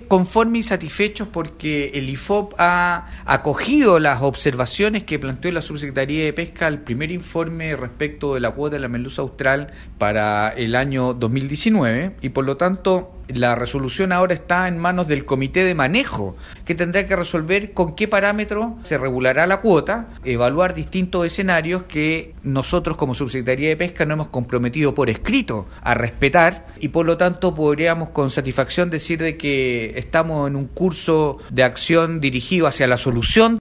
conformes y satisfechos porque el IFOP ha acogido las observaciones que planteó la Subsecretaría de Pesca al primer informe respecto de la cuota de la merluza austral para el año 2019 y por lo tanto la resolución ahora está en manos del comité de manejo, que tendrá que resolver con qué parámetro se regulará la cuota, evaluar distintos escenarios que nosotros como Subsecretaría de Pesca nos hemos comprometido por escrito a respetar y por lo tanto podríamos con satisfacción decir de que estamos en un curso de acción dirigido hacia la solución